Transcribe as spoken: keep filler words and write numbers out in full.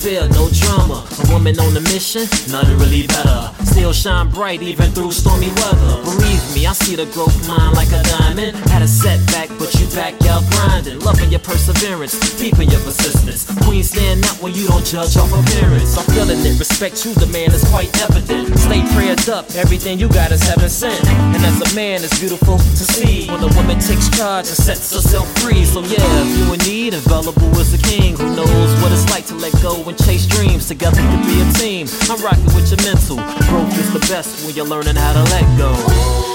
fear, no drama. A woman on a mission, nothing really better. Still shine bright even through stormy weather. Believe me, I see the growth line like a diamond. Had a setback, but you back out grinding. Loving your perseverance, peeping your persistence. Queen stand out when you don't judge off appearance. I'm feeling it, respect you, the man is quite evident. Stay prayed up, everything you got is heaven sent. And as a man, it's beautiful to see when a woman takes charge and sets herself free. So yeah, if you in need, available as a king who knows what it's like to let go and chase dreams. Together to be a team. I'm rocking with your mental. Growth is the best when you're learning how to let go.